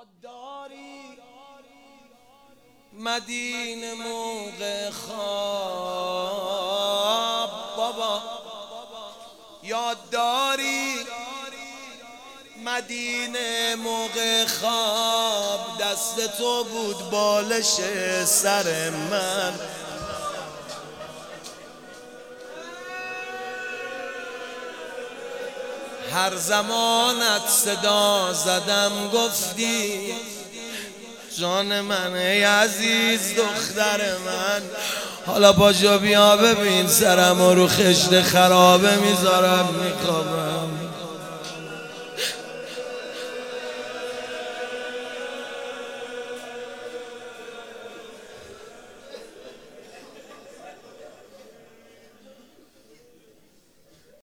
یاد داری مدینه موقع خواب بابا، یاد داری مدینه موقع خواب دست تو بود بالش سر من. هر زمانت صدا زدم گفتی جان من ای عزیز دختر من. حالا پاشو بیا ببین سرمو رو خشت خرابه میذارم میخوابم.